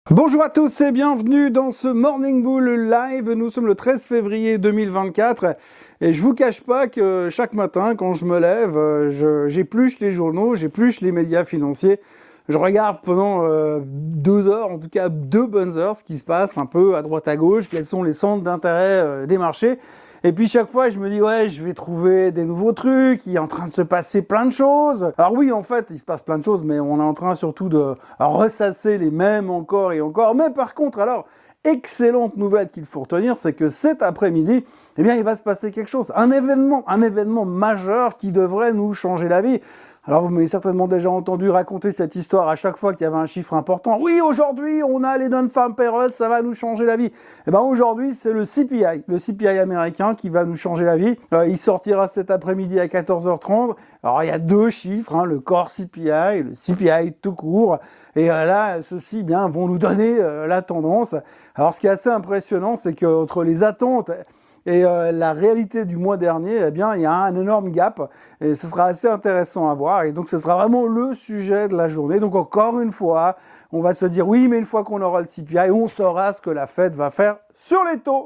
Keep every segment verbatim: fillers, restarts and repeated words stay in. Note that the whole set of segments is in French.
Bonjour à tous et bienvenue dans ce Morning Bull Live. Nous sommes le treize février deux mille vingt-quatre et je vous cache pas que chaque matin quand je me lève, je, j'épluche les journaux, j'épluche les médias financiers. Je regarde pendant euh, deux heures, en tout cas deux bonnes heures, ce qui se passe un peu à droite à gauche, quels sont les centres d'intérêt euh, des marchés. Et puis chaque fois, je me dis, ouais, je vais trouver des nouveaux trucs, il est en train de se passer plein de choses. Alors oui, en fait, il se passe plein de choses, mais on est en train surtout de ressasser les mêmes encore et encore. Mais par contre, alors, excellente nouvelle qu'il faut retenir, c'est que cet après-midi, eh bien, il va se passer quelque chose. Un événement, un événement majeur qui devrait nous changer la vie. Alors, vous m'avez certainement déjà entendu raconter cette histoire à chaque fois qu'il y avait un chiffre important. Oui, aujourd'hui, on a les non-farm payrolls, ça va nous changer la vie. Eh ben, aujourd'hui, c'est le C P I, le C P I américain qui va nous changer la vie. Euh, il sortira cet après-midi à quatorze heures trente. Alors, il y a deux chiffres, hein, le core C P I et le C P I tout court. Et euh, là, ceux-ci, eh bien, vont nous donner euh, la tendance. Alors, ce qui est assez impressionnant, c'est qu'entre les attentes et euh, la réalité du mois dernier, eh bien, il y a un énorme gap et ce sera assez intéressant à voir. Et donc, ce sera vraiment le sujet de la journée. Donc, encore une fois, on va se dire oui, mais une fois qu'on aura le C P I, on saura ce que la Fed va faire sur les taux.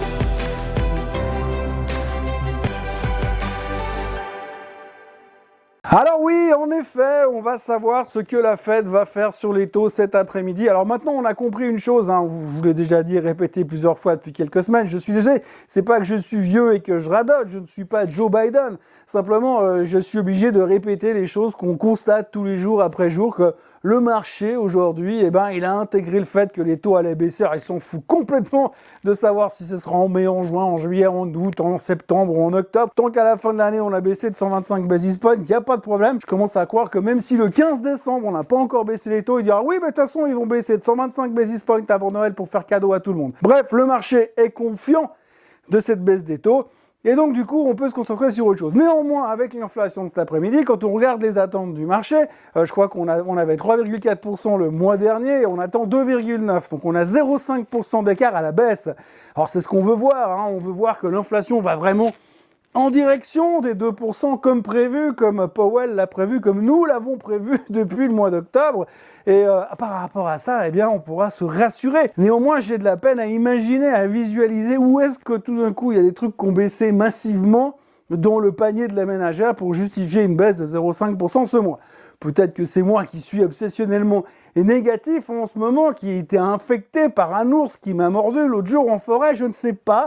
Alors oui, en effet, on va savoir ce que la Fed va faire sur les taux cet après-midi. Alors maintenant, on a compris une chose, hein, je vous l'ai déjà dit et répété plusieurs fois depuis quelques semaines, je suis désolé, c'est pas que je suis vieux et que je radote, je ne suis pas Joe Biden. Simplement, euh, je suis obligé de répéter les choses qu'on constate tous les jours après jour, que le marché aujourd'hui, eh ben, il a intégré le fait que les taux allaient baisser. Alors, ils s'en foutent complètement de savoir si ce sera en mai, en juin, en juillet, en août, en septembre ou en octobre. Tant qu'à la fin de l'année, on a baissé de cent vingt-cinq basis points, il n'y a pas de problème. Je commence à croire que même si le quinze décembre, on n'a pas encore baissé les taux, il dira oui, mais de toute façon, ils vont baisser de cent vingt-cinq basis points avant Noël pour faire cadeau à tout le monde. Bref, le marché est confiant de cette baisse des taux. Et donc, du coup, on peut se concentrer sur autre chose. Néanmoins, avec l'inflation de cet après-midi, quand on regarde les attentes du marché, euh, je crois qu'on a, on avait trois virgule quatre pour cent le mois dernier et on attend deux virgule neuf pour cent. Donc, on a zéro virgule cinq pour cent d'écart à la baisse. Alors, c'est ce qu'on veut voir. Hein. On veut voir que l'inflation va vraiment en direction des deux pour cent comme prévu, comme Powell l'a prévu, comme nous l'avons prévu depuis le mois d'octobre. Et euh, par rapport à ça, eh bien, on pourra se rassurer. Néanmoins, j'ai de la peine à imaginer, à visualiser où est-ce que tout d'un coup, il y a des trucs qui ont baissé massivement dans le panier de la ménagère pour justifier une baisse de zéro virgule cinq pour cent ce mois. Peut-être que c'est moi qui suis obsessionnellement négatif en ce moment, qui a été infecté par un ours qui m'a mordu l'autre jour en forêt, je ne sais pas.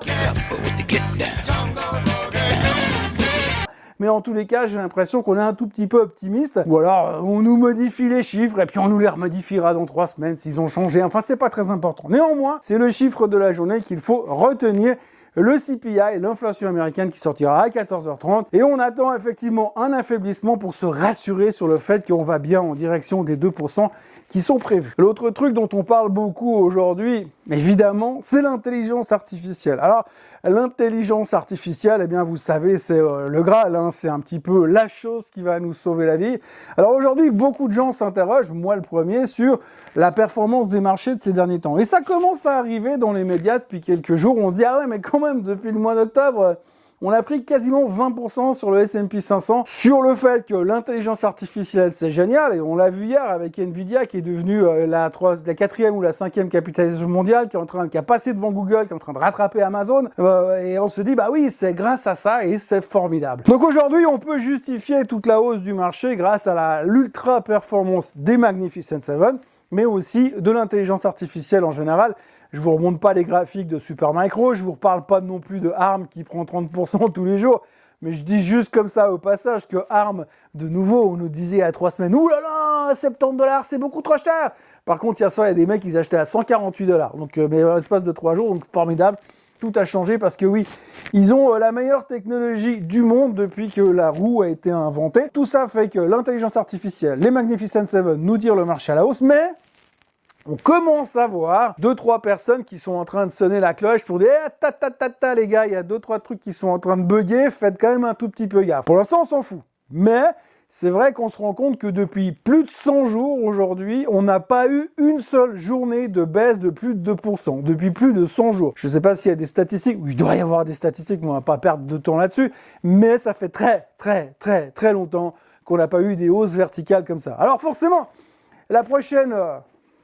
Mais en tous les cas, j'ai l'impression qu'on est un tout petit peu optimiste. Ou alors, on nous modifie les chiffres et puis on nous les remodifiera dans trois semaines s'ils ont changé. Enfin, c'est pas très important. Néanmoins, c'est le chiffre de la journée qu'il faut retenir. Le C P I, l'inflation américaine qui sortira à quatorze heures trente. Et on attend effectivement un affaiblissement pour se rassurer sur le fait qu'on va bien en direction des deux pour cent qui sont prévus. L'autre truc dont on parle beaucoup aujourd'hui, évidemment, c'est l'intelligence artificielle. Alors, l'intelligence artificielle, eh bien, vous savez, c'est euh, le Graal, hein, c'est un petit peu la chose qui va nous sauver la vie. Alors aujourd'hui, beaucoup de gens s'interrogent, moi le premier, sur la performance des marchés de ces derniers temps. Et ça commence à arriver dans les médias depuis quelques jours. On se dit, ah ouais, mais quand même, depuis le mois d'octobre, on a pris quasiment vingt pour cent sur le S and P cinq cents sur le fait que l'intelligence artificielle, c'est génial. Et on l'a vu hier avec Nvidia qui est devenue euh, la, trois, la quatrième ou la cinquième capitalisation mondiale, qui est en train, qui a passé devant Google, qui est en train de rattraper Amazon. Euh, et on se dit, bah oui, c'est grâce à ça et c'est formidable. Donc aujourd'hui, on peut justifier toute la hausse du marché grâce à la, l'ultra performance des Magnificent Seven, mais aussi de l'intelligence artificielle en général. Je vous remonte pas les graphiques de Supermicro, je vous reparle pas non plus de ARM qui prend trente pour cent tous les jours, mais je dis juste comme ça au passage que ARM, de nouveau, on nous disait il y a trois semaines, ouh là là, soixante-dix dollars, c'est beaucoup trop cher. Par contre, il y a ça, il y a des mecs qui achetaient à cent quarante-huit dollars. Donc, euh, mais en l'espace de trois jours, donc formidable. Tout a changé parce que oui, ils ont euh, la meilleure technologie du monde depuis que la roue a été inventée. Tout ça fait que l'intelligence artificielle, les Magnificent Seven nous tirent le marché à la hausse, mais on commence à voir deux, trois personnes qui sont en train de sonner la cloche pour dire eh, ta ta ta ta les gars, il y a deux, trois trucs qui sont en train de bugger, faites quand même un tout petit peu gaffe. Pour l'instant, on s'en fout. Mais c'est vrai qu'on se rend compte que depuis plus de cent jours aujourd'hui, on n'a pas eu une seule journée de baisse de plus de deux pour cent. Depuis plus de cent jours. Je ne sais pas s'il y a des statistiques, oui, il doit y avoir des statistiques, mais on ne va pas perdre de temps là-dessus. Mais ça fait très, très, très, très longtemps qu'on n'a pas eu des hausses verticales comme ça. Alors forcément, la prochaine... Euh,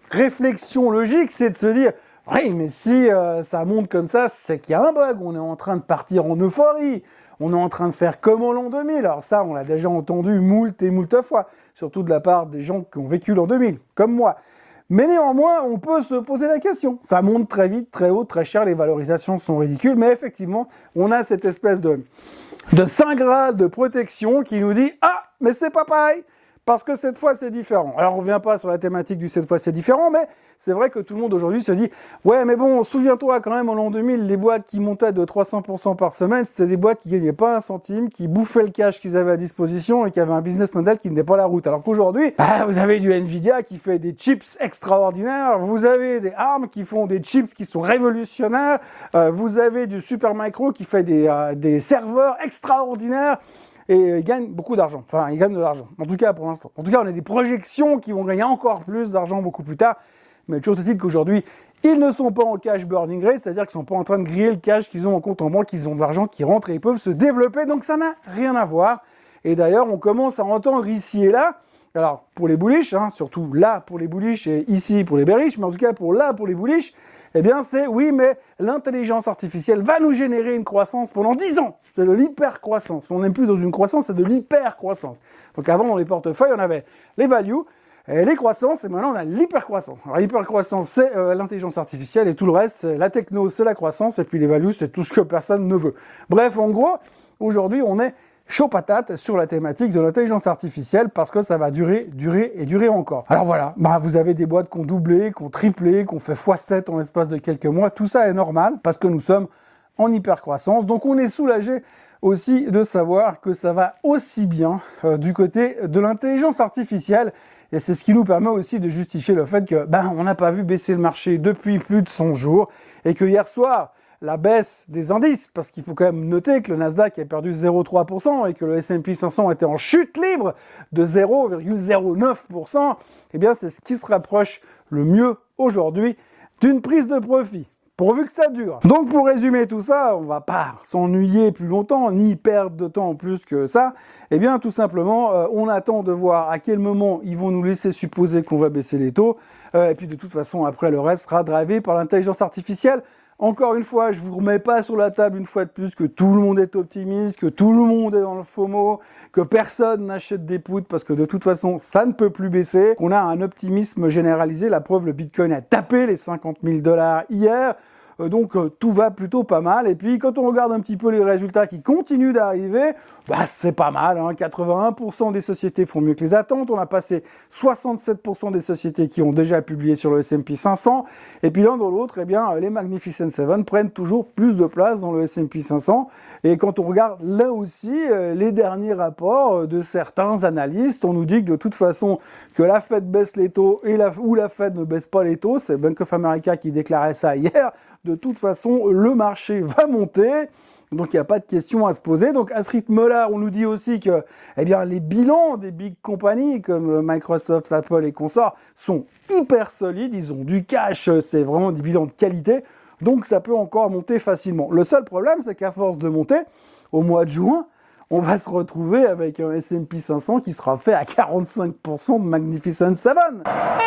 réflexion logique, c'est de se dire « Oui, mais si euh, ça monte comme ça, c'est qu'il y a un bug, on est en train de partir en euphorie, on est en train de faire comme en l'an deux mille. » Alors ça, on l'a déjà entendu moult et moult fois, surtout de la part des gens qui ont vécu l'an deux mille, comme moi. Mais néanmoins, on peut se poser la question. Ça monte très vite, très haut, très cher, les valorisations sont ridicules, mais effectivement, on a cette espèce de, de saint graal de protection qui nous dit « Ah, mais c'est pas pareil !» Parce que cette fois, c'est différent. Alors, on ne revient pas sur la thématique du cette fois, c'est différent, mais c'est vrai que tout le monde aujourd'hui se dit « Ouais, mais bon, souviens-toi quand même, en l'an deux mille, les boîtes qui montaient de trois cents pour cent par semaine, c'était des boîtes qui gagnaient pas un centime, qui bouffaient le cash qu'ils avaient à disposition et qui avaient un business model qui n'était pas la route. » Alors qu'aujourd'hui, bah, vous avez du Nvidia qui fait des chips extraordinaires, vous avez des ARM qui font des chips qui sont révolutionnaires, euh, vous avez du Supermicro qui fait des, euh, des serveurs extraordinaires, et ils gagnent beaucoup d'argent. Enfin, ils gagnent de l'argent. En tout cas, pour l'instant. En tout cas, on a des projections qui vont gagner encore plus d'argent beaucoup plus tard. Mais toujours est-il qu'aujourd'hui, ils ne sont pas en cash burning rate, c'est-à-dire qu'ils ne sont pas en train de griller le cash qu'ils ont en compte en banque, qu'ils ont de l'argent qui rentre et ils peuvent se développer. Donc, ça n'a rien à voir. Et d'ailleurs, on commence à entendre ici et là, alors, pour les bullish, hein, surtout là pour les bullish et ici pour les bearish, mais en tout cas, pour là pour les bullish, eh bien, c'est oui, mais l'intelligence artificielle va nous générer une croissance pendant dix ans. C'est de l'hyper-croissance. On n'est plus dans une croissance, c'est de l'hyper-croissance. Donc avant, dans les portefeuilles, on avait les values, et les croissances, et maintenant, on a l'hyper-croissance. Alors, l'hyper-croissance, c'est euh, l'intelligence artificielle, et tout le reste, c'est la techno, c'est la croissance, et puis les values, c'est tout ce que personne ne veut. Bref, en gros, aujourd'hui, on est chaud patate sur la thématique de l'intelligence artificielle parce que ça va durer, durer et durer encore. Alors voilà, bah vous avez des boîtes qui ont doublé, qui ont triplé, qui ont fait fois sept en l'espace de quelques mois. Tout ça est normal parce que nous sommes en hypercroissance. Donc on est soulagé aussi de savoir que ça va aussi bien euh, du côté de l'intelligence artificielle. Et c'est ce qui nous permet aussi de justifier le fait que ben, on n'a pas vu baisser le marché depuis plus de cent jours et que hier soir, la baisse des indices, parce qu'il faut quand même noter que le Nasdaq a perdu zéro virgule trois pour cent et que le S and P cinq cents était en chute libre de zéro virgule zéro neuf pour cent, eh bien c'est ce qui se rapproche le mieux aujourd'hui d'une prise de profit, pourvu que ça dure. Donc pour résumer tout ça, on va pas s'ennuyer plus longtemps, ni perdre de temps plus que ça, eh bien tout simplement, euh, on attend de voir à quel moment ils vont nous laisser supposer qu'on va baisser les taux, euh, et puis de toute façon après le reste sera drivé par l'intelligence artificielle. Encore une fois, je vous remets pas sur la table une fois de plus que tout le monde est optimiste, que tout le monde est dans le FOMO, que personne n'achète des puts parce que de toute façon, ça ne peut plus baisser, qu'on a un optimisme généralisé. La preuve, le Bitcoin a tapé les cinquante mille dollars hier. Donc euh, tout va plutôt pas mal. Et puis quand on regarde un petit peu les résultats qui continuent d'arriver, bah c'est pas mal, hein. quatre-vingt-un pour cent des sociétés font mieux que les attentes. On a passé soixante-sept pour cent des sociétés qui ont déjà publié sur le S and P cinq cents. Et puis l'un dans l'autre, eh bien les Magnificent Seven prennent toujours plus de place dans le S and P cinq cents. Et quand on regarde là aussi euh, les derniers rapports de certains analystes, on nous dit que de toute façon que la Fed baisse les taux et la, ou la Fed ne baisse pas les taux. C'est Bank of America qui déclarait ça hier. De toute façon, le marché va monter, donc il n'y a pas de question à se poser. Donc à ce rythme-là, on nous dit aussi que eh bien, les bilans des big companies comme Microsoft, Apple et consorts sont hyper solides, ils ont du cash, c'est vraiment des bilans de qualité, donc ça peut encore monter facilement. Le seul problème, c'est qu'à force de monter, au mois de juin, on va se retrouver avec un S and P cinq cents qui sera fait à quarante-cinq pour cent de Magnificent Seven.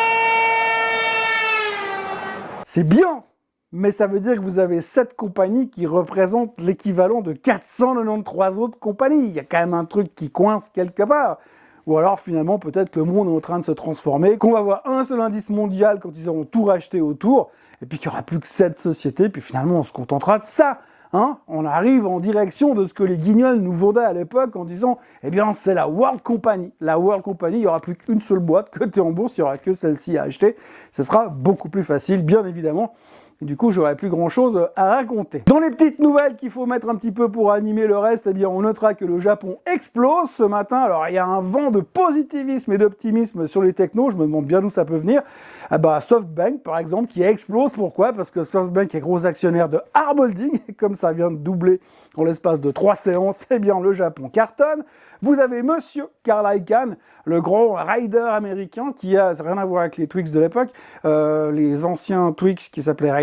C'est bien! Mais ça veut dire que vous avez sept compagnies qui représentent l'équivalent de quatre cent quatre-vingt-treize autres compagnies. Il y a quand même un truc qui coince quelque part. Ou alors finalement, peut-être que le monde est en train de se transformer, qu'on va avoir un seul indice mondial quand ils auront tout racheté autour, et puis qu'il n'y aura plus que sept sociétés, puis finalement on se contentera de ça. Hein, on arrive en direction de ce que les guignols nous vendaient à l'époque en disant « Eh bien, c'est la World Company. La World Company, il n'y aura plus qu'une seule boîte cotée en bourse, il n'y aura que celle-ci à acheter. Ce sera beaucoup plus facile, bien évidemment. » Et du coup, j'aurai plus grand-chose à raconter. Dans les petites nouvelles qu'il faut mettre un petit peu pour animer le reste, eh bien, on notera que le Japon explose ce matin. Alors, il y a un vent de positivisme et d'optimisme sur les technos. Je me demande bien d'où ça peut venir. Ah bah, SoftBank, par exemple, qui explose. Pourquoi? Parce que SoftBank est gros actionnaire de Arm Holding. Et comme ça vient de doubler en l'espace de trois séances, eh bien, le Japon cartonne. Vous avez Monsieur Carl Icahn, le grand rider américain qui a rien à voir avec les Twix de l'époque, euh, les anciens Twix qui s'appelaient Raider.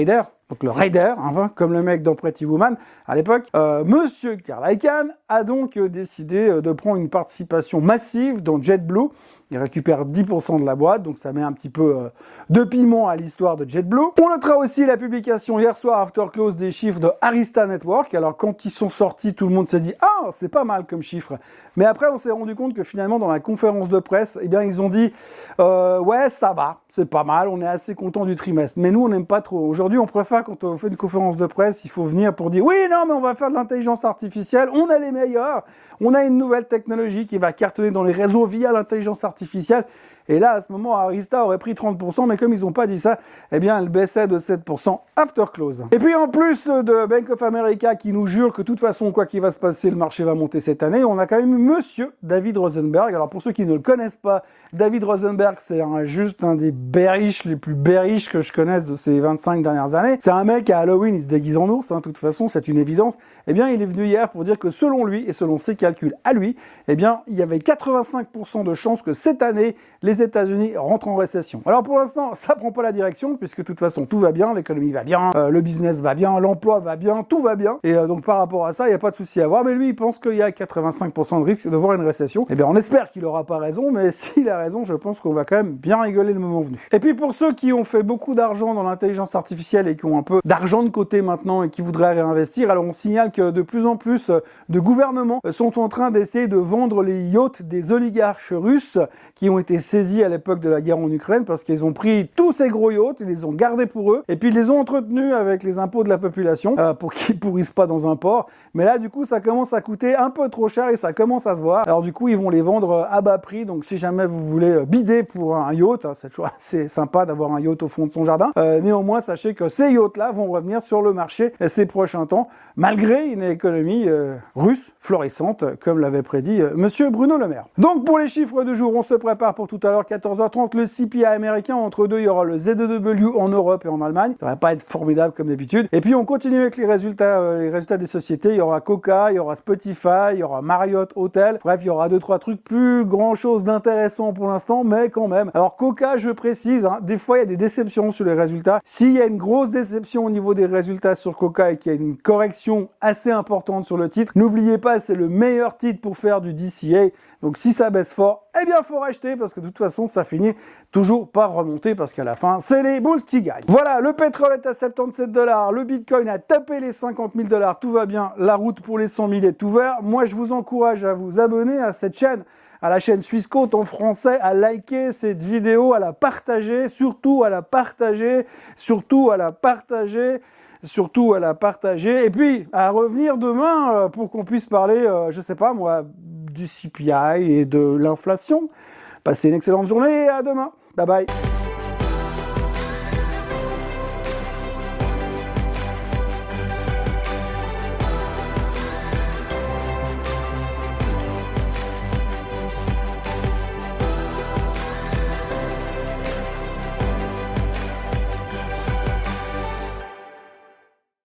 donc le Raider, hein, comme le mec dans Pretty Woman à l'époque, euh, Monsieur Carl Icahn a donc euh, décidé euh, de prendre une participation massive dans JetBlue. Il récupère dix pour cent de la boîte, donc ça met un petit peu euh, de piment à l'histoire de JetBlue. On notera aussi la publication hier soir, after close, des chiffres de Arista Network. Alors quand ils sont sortis, tout le monde s'est dit « Ah, c'est pas mal comme chiffre ». Mais après, on s'est rendu compte que finalement, dans la conférence de presse, eh bien, ils ont dit euh, « Ouais, ça va, c'est pas mal, on est assez content du trimestre ». Mais nous, on n'aime pas trop. Aujourd'hui, on préfère, quand on fait une conférence de presse, il faut venir pour dire « Oui, non, mais on va faire de l'intelligence artificielle, on a les meilleurs, on a une nouvelle technologie qui va cartonner dans les réseaux via l'intelligence artificielle ». Et là, à ce moment, Arista aurait pris trente pour cent, mais comme ils n'ont pas dit ça, eh bien, elle baissait de sept pour cent after close. Et puis, en plus de Bank of America qui nous jure que de toute façon, quoi qu'il va se passer, le marché va monter cette année, on a quand même eu Monsieur David Rosenberg. Alors, pour ceux qui ne le connaissent pas, David Rosenberg, c'est un, juste un des bearish les plus bearish que je connaisse de ces vingt-cinq dernières années. C'est un mec, à Halloween, il se déguise en ours, hein, de toute façon, c'est une évidence. Eh bien, il est venu hier pour dire que selon lui, et selon ses calculs à lui, eh bien, il y avait quatre-vingt-cinq pour cent de chances que cette année, les États-Unis rentrent en récession. Alors pour l'instant, ça prend pas la direction, puisque de toute façon, tout va bien, l'économie va bien, euh, le business va bien, l'emploi va bien, tout va bien. Et euh, donc par rapport à ça, il n'y a pas de souci à avoir. Mais lui, il pense qu'il y a quatre-vingt-cinq pour cent de risque de voir une récession. Eh bien, on espère qu'il aura pas raison, mais s'il a raison, je pense qu'on va quand même bien rigoler le moment venu. Et puis pour ceux qui ont fait beaucoup d'argent dans l'intelligence artificielle et qui ont un peu d'argent de côté maintenant et qui voudraient réinvestir, alors on signale que de plus en plus de gouvernements sont en train d'essayer de vendre les yachts des oligarches russes qui ont été saisis à l'époque de la guerre en Ukraine parce qu'ils ont pris tous ces gros yachts, ils les ont gardés pour eux et puis ils les ont entretenus avec les impôts de la population euh, pour qu'ils pourrissent pas dans un port. Mais là, du coup, ça commence à coûter un peu trop cher et ça commence à se voir. Alors du coup, ils vont les vendre à bas prix. Donc si jamais vous voulez bider pour un yacht, c'est toujours assez sympa d'avoir un yacht au fond de son jardin. Euh, néanmoins, sachez que ces yachts-là vont revenir sur le marché ces prochains temps, malgré une économie euh, russe florissante, comme l'avait prédit euh, Monsieur Bruno Le Maire. Donc pour les chiffres du jour, on se prépare pour tout à l'heure, quatorze heures trente, le C P I américain. Entre deux, il y aura le Z E W en Europe et en Allemagne. Ça va pas être formidable comme d'habitude. Et puis on continue avec les résultats, euh, les résultats des sociétés. Il y aura Coca, il y aura Spotify, il y aura Marriott Hotel. Bref, il y aura deux trois trucs, plus grand chose d'intéressant pour l'instant, mais quand même. Alors Coca, je précise, hein, des fois il y a des déceptions sur les résultats. S'il y a une grosse déception au niveau des résultats sur Coca et qu'il y a une correction assez importante sur le titre, n'oubliez pas, c'est le meilleur titre pour faire du D C A. Donc si ça baisse fort, eh bien faut racheter parce que de toute façon ça finit toujours par remonter parce qu'à la fin c'est les bulls qui gagnent. Voilà, le pétrole est à soixante-dix-sept dollars, le bitcoin a tapé les cinquante mille dollars, tout va bien, la route pour les cent mille est ouverte. Moi je vous encourage à vous abonner à cette chaîne, à la chaîne Suisse Côte en français, à liker cette vidéo, à la partager, surtout à la partager, surtout à la partager. surtout à la partager, et puis à revenir demain euh, pour qu'on puisse parler, euh, je sais pas moi, du C P I et de l'inflation. Passez une excellente journée et à demain. Bye bye.